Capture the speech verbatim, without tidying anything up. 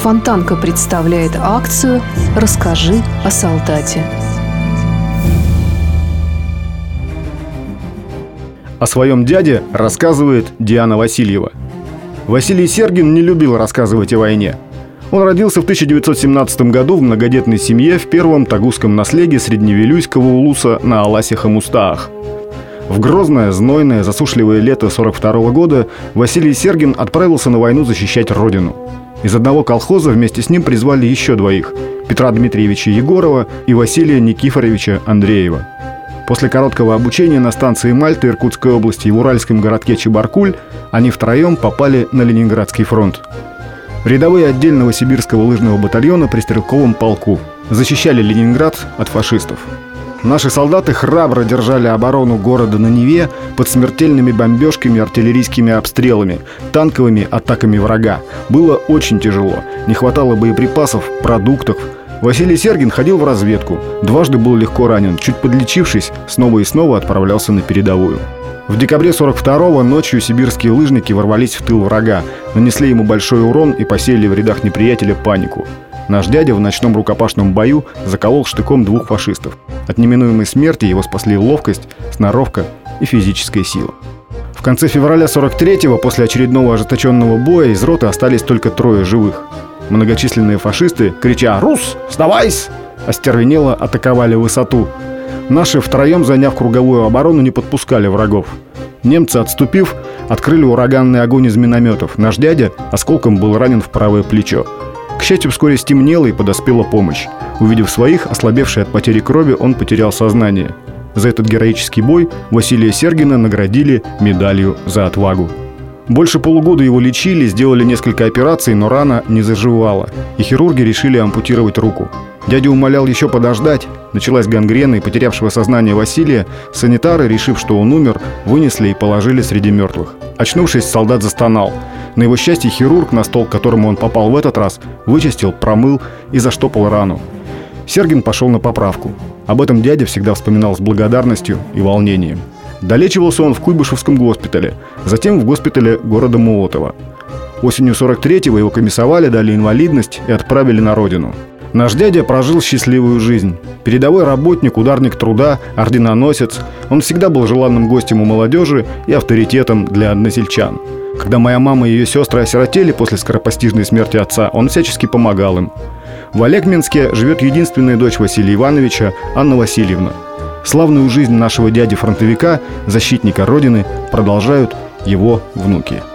Фонтанка представляет акцию «Расскажи о солдате». О своем дяде рассказывает Диана Васильева. Василий Сергин не любил рассказывать о войне. Он родился в тысяча девятьсот семнадцатом году в многодетной семье в первом тагусском наследии средневилюйского улуса на Аласях и Мустаах. В грозное, знойное, засушливое лето сорок второго года Василий Сергин отправился на войну защищать родину. Из одного колхоза вместе с ним призвали еще двоих – Петра Дмитриевича Егорова и Василия Никифоровича Андреева. После короткого обучения на станции Мальта Иркутской области и в уральском городке Чебаркуль они втроем попали на Ленинградский фронт. Рядовые отдельного сибирского лыжного батальона при стрелковом полку защищали Ленинград от фашистов. Наши солдаты храбро держали оборону города на Неве под смертельными бомбежками, артиллерийскими обстрелами, танковыми атаками врага. Было очень тяжело. Не хватало боеприпасов, продуктов. Василий Сергин ходил в разведку. Дважды был легко ранен. Чуть подлечившись, снова и снова отправлялся на передовую. В декабре сорок второго ночью сибирские лыжники ворвались в тыл врага, нанесли ему большой урон и посеяли в рядах неприятеля панику. Наш дядя в ночном рукопашном бою заколол штыком двух фашистов. От неминуемой смерти его спасли ловкость, сноровка и физическая сила. В конце февраля сорок третьего, после очередного ожесточенного боя, из роты остались только трое живых. Многочисленные фашисты, крича «Рус, сдавайся!», остервенело атаковали высоту. Наши, втроем заняв круговую оборону, не подпускали врагов. Немцы, отступив, открыли ураганный огонь из минометов. Наш дядя осколком был ранен в правое плечо. К счастью, вскоре стемнело и подоспела помощь. Увидев своих, ослабевший от потери крови, он потерял сознание. За этот героический бой Василия Сергина наградили медалью за отвагу. Больше полугода его лечили, сделали несколько операций, но рана не заживала, и хирурги решили ампутировать руку. Дядя умолял еще подождать. Началась гангрена, и потерявшего сознание Василия санитары, решив, что он умер, вынесли и положили среди мертвых. Очнувшись, солдат застонал. На его счастье хирург, на стол, к которому он попал в этот раз, вычистил, промыл и заштопал рану. Сергин пошел на поправку. Об этом дядя всегда вспоминал с благодарностью и волнением. Долечивался он в Куйбышевском госпитале, затем в госпитале города Молотова. Осенью сорок третьего его комиссовали, дали инвалидность и отправили на родину. Наш дядя прожил счастливую жизнь. Передовой работник, ударник труда, орденоносец. Он всегда был желанным гостем у молодежи и авторитетом для односельчан. Когда моя мама и ее сестры осиротели после скоропостижной смерти отца, он всячески помогал им. В Олегминске живет единственная дочь Василия Ивановича, Анна Васильевна. Славную жизнь нашего дяди-фронтовика, защитника Родины, продолжают его внуки.